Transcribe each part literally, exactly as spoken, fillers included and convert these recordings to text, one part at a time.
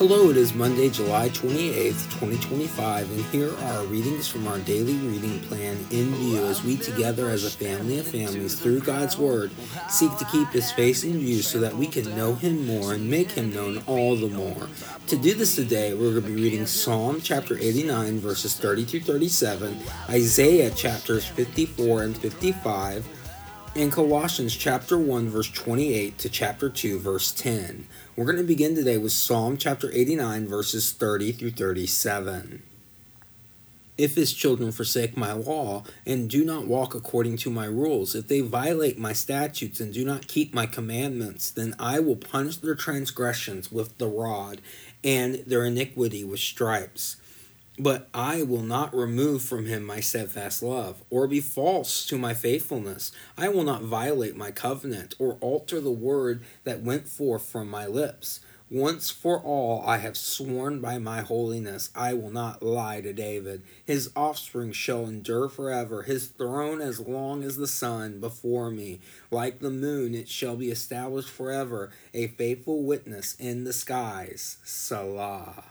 Hello, it is Monday, July twenty-eighth, twenty twenty-five, and here are our readings from our daily reading plan in view as we together as a family of families through God's Word seek to keep His face in view so that we can know Him more and make Him known all the more. To do this today, we're going to be reading Psalm chapter eighty-nine, verses thirty through thirty-seven, Isaiah chapters fifty-four and fifty-five, in Colossians chapter one, verse twenty-eight to chapter two, verse ten. We're going to begin today with Psalm chapter eighty-nine, verses thirty through thirty-seven. If his children forsake my law, and do not walk according to my rules, if they violate my statutes and do not keep my commandments, then I will punish their transgressions with the rod, and their iniquity with stripes. But I will not remove from him my steadfast love, or be false to my faithfulness. I will not violate my covenant, or alter the word that went forth from my lips. Once for all I have sworn by my holiness, I will not lie to David. His offspring shall endure forever, his throne as long as the sun before me. Like the moon it shall be established forever, a faithful witness in the skies. Salah.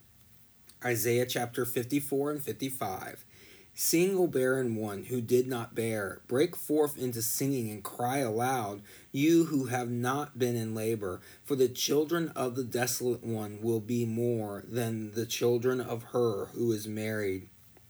Isaiah chapter fifty-four and fifty-five. Sing, O barren one who did not bear. Break forth into singing and cry aloud, you who have not been in labor. For the children of the desolate one will be more than the children of her who is married,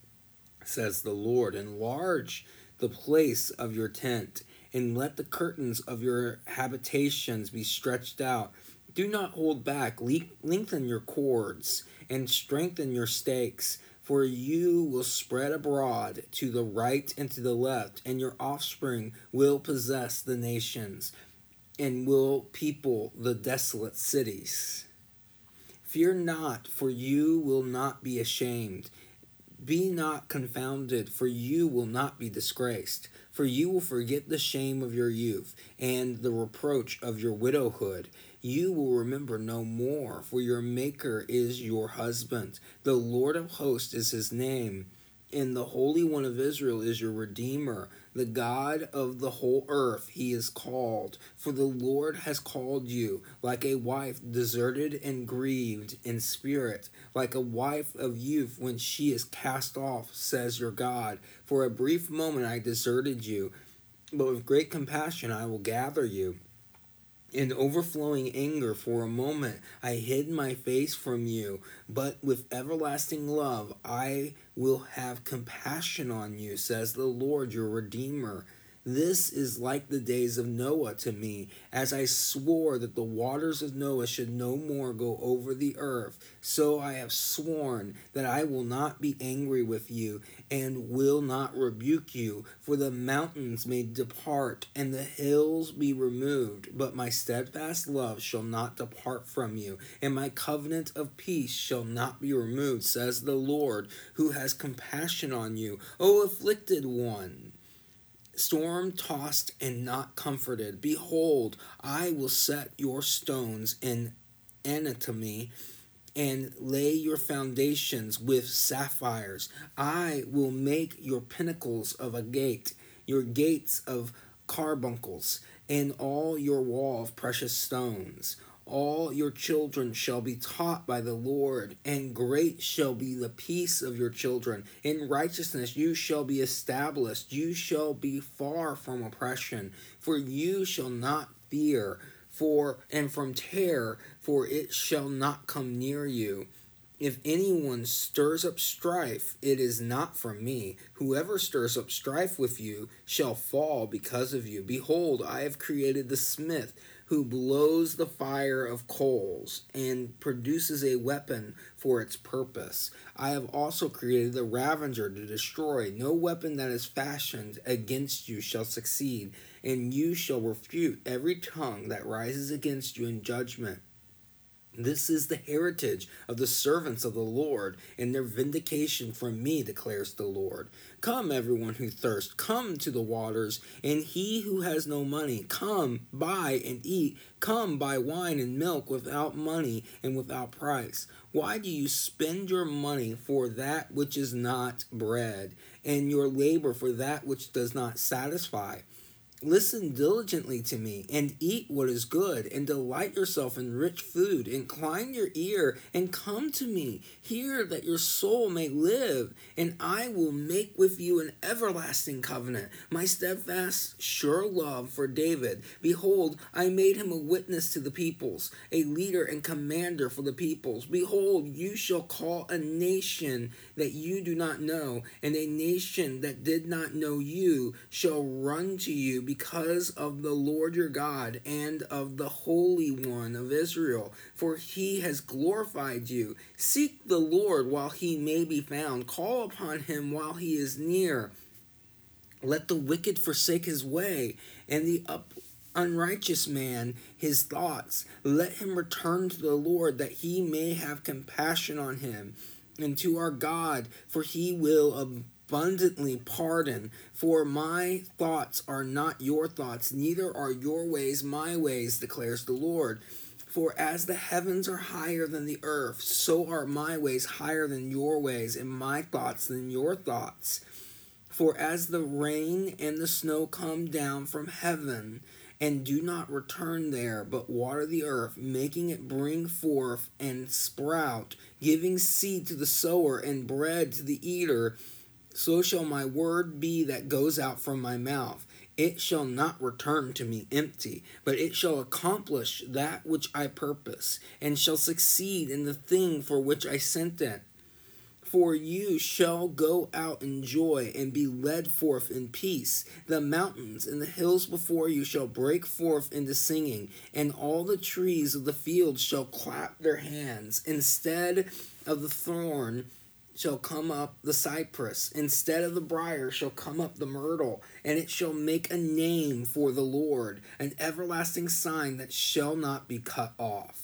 says the Lord. Enlarge the place of your tent, and let the curtains of your habitations be stretched out. Do not hold back. Lengthen your cords and strengthen your stakes, for you will spread abroad to the right and to the left, and your offspring will possess the nations and will people the desolate cities. Fear not, for you will not be ashamed. Be not confounded, for you will not be disgraced. For you will forget the shame of your youth, and the reproach of your widowhood. You will remember no more, for your Maker is your husband. The Lord of hosts is his name, and the Holy One of Israel is your Redeemer. The God of the whole earth he is called. For the Lord has called you, like a wife deserted and grieved in spirit, like a wife of youth when she is cast off, says your God. For a brief moment I deserted you, but with great compassion I will gather you. In overflowing anger for a moment I hid my face from you, but with everlasting love I will have compassion on you, says the Lord your Redeemer. This is like the days of Noah to me, as I swore that the waters of Noah should no more go over the earth. So I have sworn that I will not be angry with you, and will not rebuke you. For the mountains may depart, and the hills be removed, but my steadfast love shall not depart from you, and my covenant of peace shall not be removed, says the Lord, who has compassion on you, O afflicted one, storm-tossed and not comforted. Behold, I will set your stones in anatomy, and lay your foundations with sapphires. I will make your pinnacles of agate, your gates of carbuncles, and all your wall of precious stones. All your children shall be taught by the Lord, and great shall be the peace of your children. In righteousness you shall be established. You shall be far from oppression, for you shall not fear, for and from terror, for it shall not come near you. If anyone stirs up strife, it is not from me. Whoever stirs up strife with you shall fall because of you. Behold, I have created the smith, who blows the fire of coals, and produces a weapon for its purpose. I have also created the ravager to destroy. No weapon that is fashioned against you shall succeed, and you shall refute every tongue that rises against you in judgment. This is the heritage of the servants of the Lord, and their vindication from me, declares the Lord. Come, everyone who thirsts, come to the waters, and he who has no money, come, buy and eat. Come, buy wine and milk without money and without price. Why do you spend your money for that which is not bread, and your labor for that which does not satisfy? Listen diligently to me, and eat what is good, and delight yourself in rich food. Incline your ear, and come to me. Hear that your soul may live, and I will make with you an everlasting covenant, my steadfast, sure love for David. Behold, I made him a witness to the peoples, a leader and commander for the peoples. Behold, you shall call a nation that you do not know, and a nation that did not know you shall run to you, because of the Lord your God and of the Holy One of Israel, for he has glorified you. Seek the Lord while he may be found. Call upon him while he is near. Let the wicked forsake his way, and the up unrighteous man his thoughts. Let him return to the Lord, that he may have compassion on him, and to our God, for he will abundantly pardon. For my thoughts are not your thoughts, neither are your ways my ways, declares the Lord. For as the heavens are higher than the earth, so are my ways higher than your ways, and my thoughts than your thoughts. For as the rain and the snow come down from heaven, and do not return there, but water the earth, making it bring forth and sprout, giving seed to the sower and bread to the eater, so shall my word be that goes out from my mouth. It shall not return to me empty, but it shall accomplish that which I purpose, and shall succeed in the thing for which I sent it. For you shall go out in joy and be led forth in peace. The mountains and the hills before you shall break forth into singing, and all the trees of the field shall clap their hands. Instead of the thorn shall come up the cypress, instead of the briar shall come up the myrtle, and it shall make a name for the Lord, an everlasting sign that shall not be cut off.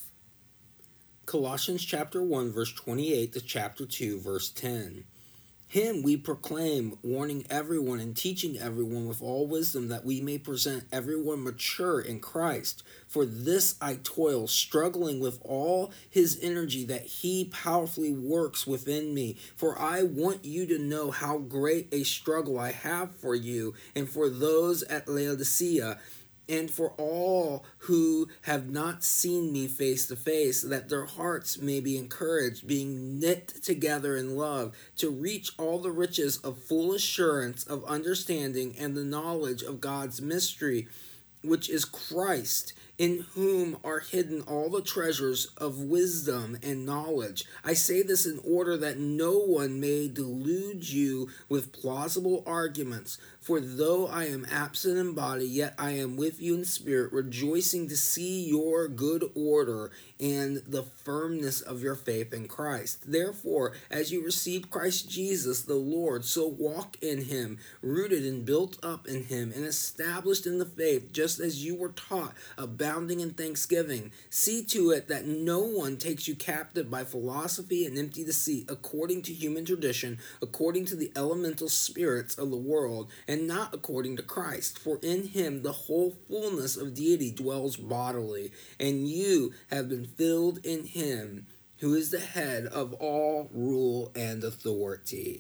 Colossians chapter one, verse twenty-eight to chapter two, verse ten. Him we proclaim, warning everyone and teaching everyone with all wisdom, that we may present everyone mature in Christ. For this I toil, struggling with all his energy that he powerfully works within me. For I want you to know how great a struggle I have for you and for those at Laodicea, and for all who have not seen me face to face, that their hearts may be encouraged, being knit together in love, to reach all the riches of full assurance of understanding and the knowledge of God's mystery, which is Christ, in whom are hidden all the treasures of wisdom and knowledge. I say this in order that no one may delude you with plausible arguments. For though I am absent in body, yet I am with you in spirit, rejoicing to see your good order and the firmness of your faith in Christ. Therefore, as you received Christ Jesus the Lord, so walk in him, rooted and built up in him, and established in the faith, just as you were taught, abounding in thanksgiving. See to it that no one takes you captive by philosophy and empty deceit, according to human tradition, according to the elemental spirits of the world, and and not according to Christ. For in him the whole fullness of deity dwells bodily, and you have been filled in him, who is the head of all rule and authority.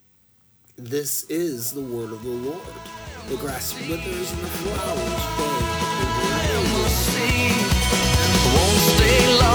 This is the word of the Lord. The grass withers and the flowers fade, but the word will stay, won't stay long.